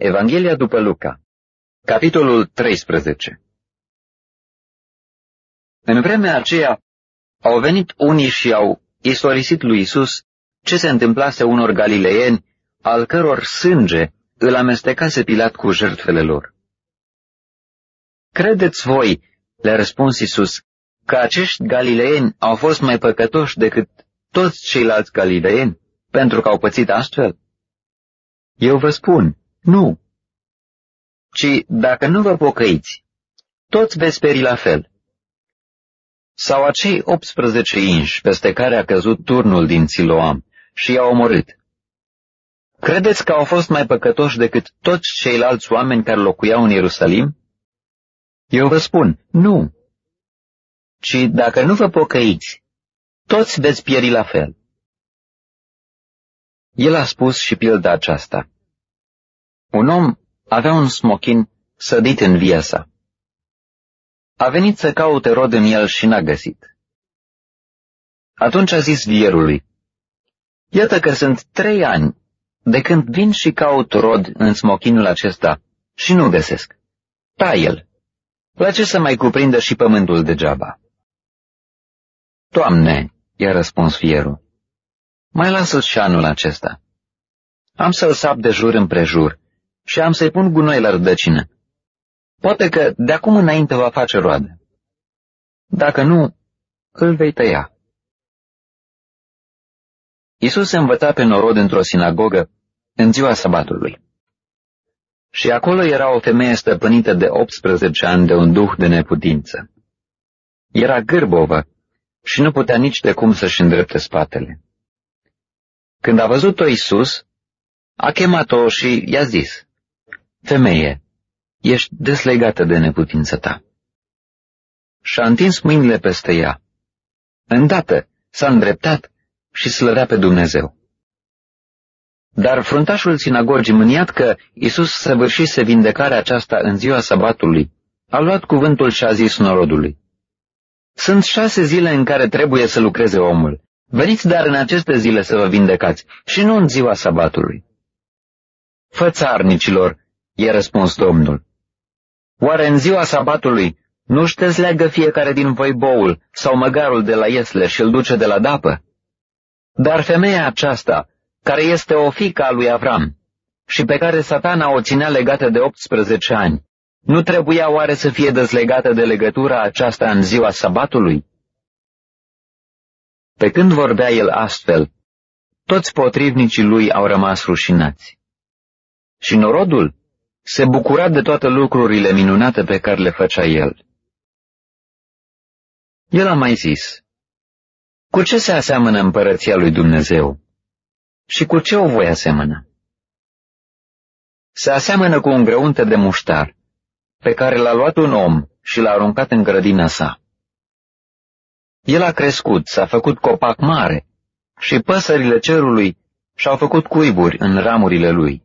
Evanghelia după Luca, capitolul 13. În vremea aceea au venit unii și au istorisit lui Iisus ce se întâmplase unor galileeni, al căror sânge îl amestecase Pilat cu jertfele lor. Credeți voi, le-a răspuns Iisus, că acești galileeni au fost mai păcătoși decât toți ceilalți galileeni, pentru că au pățit astfel? Eu vă spun, nu. Ci dacă nu vă pocăiți, toți veți peri la fel. Sau acei 18 inși peste care a căzut turnul din Siloam și i-a omorât. Credeți că au fost mai păcătoși decât toți ceilalți oameni care locuiau în Ierusalim? Eu vă spun, nu. Ci dacă nu vă pocăiți, toți veți pieri la fel. El a spus și pilda aceasta. Un om avea un smochin sădit în via sa. A venit să caute rod în el și n-a găsit. Atunci a zis vierului, iată că sunt 3 ani de când vin și caut rod în smochinul acesta și nu găsesc. Tai-l. La ce să mai cuprindă și pământul degeaba? Doamne, i-a răspuns vierul, mai lasă-l și anul acesta. Am să-l sap de jur împrejur și am să-i pun gunoi la rădăcină. Poate că de acum înainte va face roadă. Dacă nu, îl vei tăia. Iisus se învăța pe norod într-o sinagogă în ziua sabatului. Și acolo era o femeie stăpânită de 18 ani de un duh de neputință. Era gârbovă și nu putea nici de cum să-și îndrepte spatele. Când a văzut-o Iisus, a chemat-o și i-a zis, femeie, ești deslegată de neputința ta. Și-a întins mâinile peste ea. Îndată s-a îndreptat și slăvea pe Dumnezeu. Dar fruntașul sinagogii, mâniat că Iisus săvârșise vindecarea aceasta în ziua sabatului, a luat cuvântul și a zis norodului, sunt 6 zile în care trebuie să lucreze omul. Veniți dar în aceste zile să vă vindecați și nu în ziua sabatului. Fățarnicilor, i-a răspuns Domnul, oare în ziua sabatului nu-și dezleagă fiecare din voi boul sau măgarul de la iesle și îl duce de la dapă? Dar femeia aceasta, care este o fiică a lui Avram și pe care Satana o ținea legată de 18 ani, nu trebuia oare să fie dezlegată de legătura aceasta în ziua sabatului? Pe când vorbea el astfel, toți potrivnicii lui au rămas rușinați. Și norodul se bucura de toate lucrurile minunate pe care le făcea el. El a mai zis, cu ce se aseamănă împărăția lui Dumnezeu? Și cu ce o voi asemăna? Se aseamănă cu un grăunte de muștar, pe care l-a luat un om și l-a aruncat în grădina sa. El a crescut, s-a făcut copac mare și păsările cerului și-au făcut cuiburi în ramurile lui.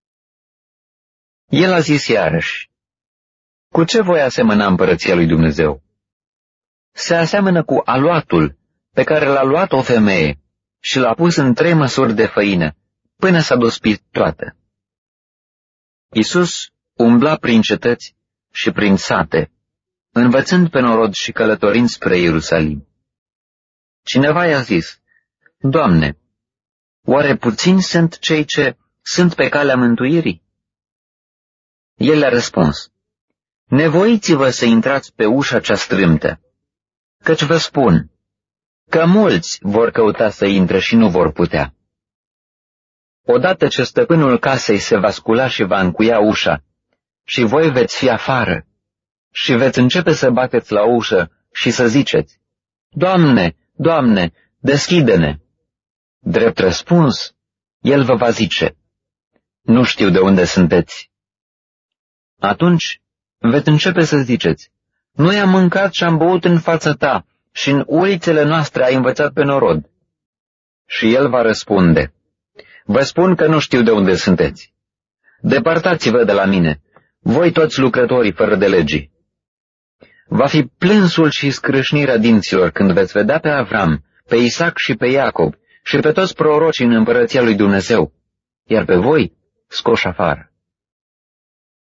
El a zis iarăși, cu ce voi asemăna împărăția lui Dumnezeu? Se aseamănă cu aluatul pe care l-a luat o femeie și l-a pus în 3 măsuri de făină, până s-a dospit toată. Iisus umbla prin cetăți și prin sate, învățând pe norod și călătorind spre Ierusalim. Cineva i-a zis, Doamne, oare puțini sunt cei ce sunt pe calea mântuirii? El le-a răspuns, nevoiți-vă să intrați pe ușa cea strâmtă, căci vă spun că mulți vor căuta să intre și nu vor putea. Odată ce stăpânul casei se va scula și va încuia ușa, și voi veți fi afară, și veți începe să bateți la ușă și să ziceți, Doamne, Doamne, deschide-ne! Drept răspuns, el vă va zice, nu știu de unde sunteți. Atunci veți începe să ziceți, noi am mâncat și am băut în fața ta și în ulițele noastre ai învățat pe norod. Și el va răspunde, vă spun că nu știu de unde sunteți. Depărtați-vă de la mine, voi toți lucrătorii fără de legii. Va fi plânsul și scrâșnirea dinților când veți vedea pe Avram, pe Isaac și pe Iacob și pe toți prorocii în împărăția lui Dumnezeu, iar pe voi scoși afară.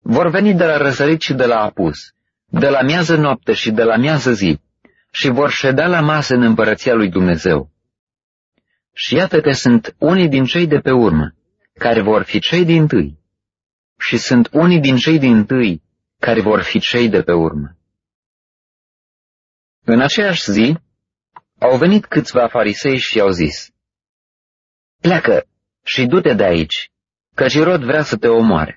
vor veni de la răsărit și de la apus, de la miază noapte și de la miază zi, și vor ședea la masă în împărăția lui Dumnezeu. Și iată că sunt unii din cei de pe urmă, care vor fi cei dintâi, și sunt unii din cei dintâi, care vor fi cei de pe urmă. În aceeași zi, au venit câțiva farisei și i-au zis: pleacă și du-te de aici, căci Irod vrea să te omoare.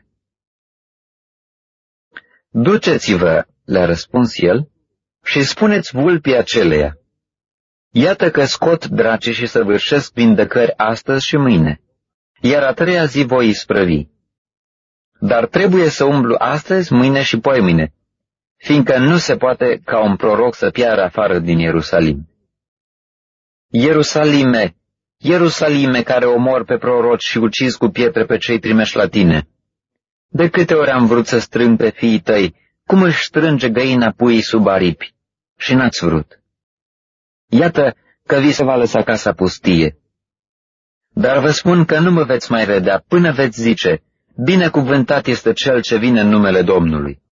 Duceți-vă, le-a răspuns el, și spuneți vulpii aceleia: iată că scot draci și săvârșesc vindecări astăzi și mâine, iar a treia zi voi isprăvi. Dar trebuie să umblu astăzi, mâine și poimâine, fiindcă nu se poate ca un proroc să piară afară din Ierusalim. Ierusalime, Ierusalime, care omor pe proroci și ucizi cu pietre pe cei trimeși la tine! De câte ori am vrut să strâng pe fiii tăi, cum își strânge găina puii sub aripi, și n-ați vrut. Iată că vi se va lăsa casa pustie. Dar vă spun că nu mă veți mai vedea până veți zice: binecuvântat este cel ce vine în numele Domnului.